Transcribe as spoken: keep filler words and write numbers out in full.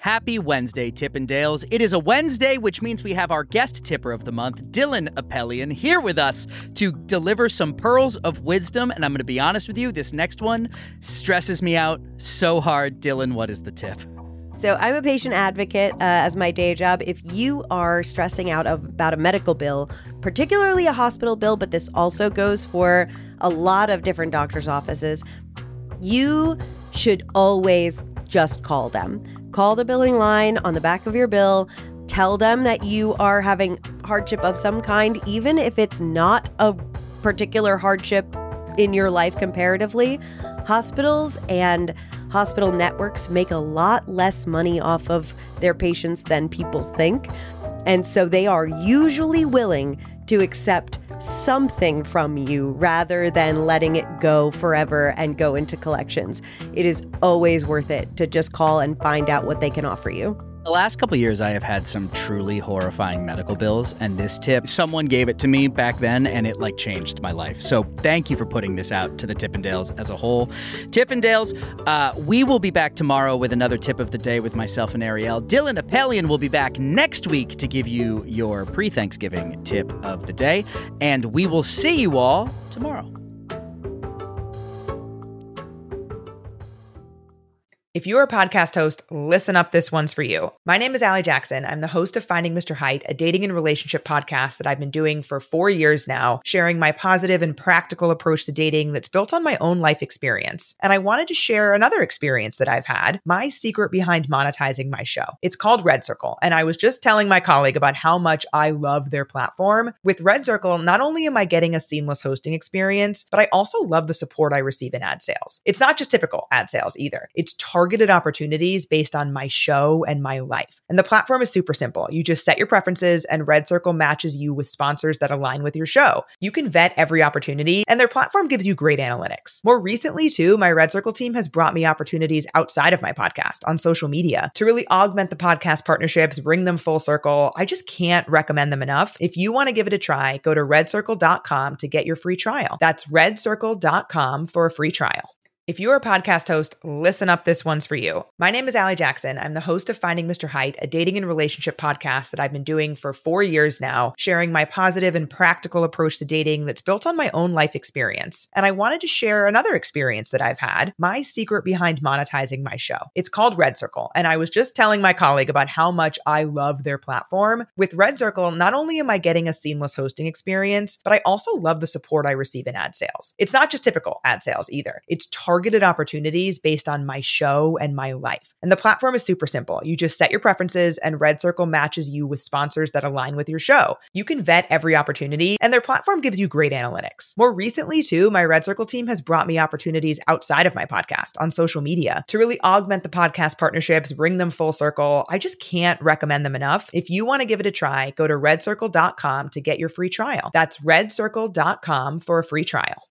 Happy Wednesday, Tippendales. It is a Wednesday, which means we have our guest tipper of the month, Dylan Apellion, here with us to deliver some pearls of wisdom. And I'm going to be honest with you, this next one stresses me out so hard. Dylan, what is the tip? So I'm a patient advocate uh, as my day job. If you are stressing out of, about a medical bill, particularly a hospital bill, but this also goes for a lot of different doctor's offices, you should always just call them. Call the billing line on the back of your bill. Tell them that you are having hardship of some kind, even if it's not a particular hardship in your life comparatively. Hospitals and hospital networks make a lot less money off of their patients than people think. And so they are usually willing to accept something from you rather than letting it go forever and go into collections. It is always worth it to just call and find out what they can offer you. The last couple of years, I have had some truly horrifying medical bills, and this tip, someone gave it to me back then, and it like changed my life. So thank you for putting this out to the Tippendales as a whole. Tippendales, uh, we will be back tomorrow with another tip of the day with myself and Ariel. Dylan Apellion will be back next week to give you your pre-Thanksgiving tip of the day, and we will see you all tomorrow. If you're a podcast host, listen up, this one's for you. My name is Allie Jackson. I'm the host of Finding Mister Height, a dating and relationship podcast that I've been doing for four years now, sharing my positive and practical approach to dating that's built on my own life experience. And I wanted to share another experience that I've had, my secret behind monetizing my show. It's called Red Circle, and I was just telling my colleague about how much I love their platform. With Red Circle, not only am I getting a seamless hosting experience, but I also love the support I receive in ad sales. It's not just typical ad sales either. It's targeted targeted opportunities based on my show and my life. And the platform is super simple. You just set your preferences and Red Circle matches you with sponsors that align with your show. You can vet every opportunity and their platform gives you great analytics. More recently too, my Red Circle team has brought me opportunities outside of my podcast on social media to really augment the podcast partnerships, bring them full circle. I just can't recommend them enough. If you want to give it a try, go to red circle dot com to get your free trial. That's red circle dot com for a free trial. If you're a podcast host, listen up, this one's for you. My name is Allie Jackson. I'm the host of Finding Mister Height, a dating and relationship podcast that I've been doing for four years now, sharing my positive and practical approach to dating that's built on my own life experience. And I wanted to share another experience that I've had, my secret behind monetizing my show. It's called Red Circle, and I was just telling my colleague about how much I love their platform. With Red Circle, not only am I getting a seamless hosting experience, but I also love the support I receive in ad sales. It's not just typical ad sales either. It's targeted targeted opportunities based on my show and my life. And the platform is super simple. You just set your preferences and Red Circle matches you with sponsors that align with your show. You can vet every opportunity and their platform gives you great analytics. More recently too, my Red Circle team has brought me opportunities outside of my podcast on social media to really augment the podcast partnerships, bring them full circle. I just can't recommend them enough. If you want to give it a try, go to red circle dot com to get your free trial. That's red circle dot com for a free trial.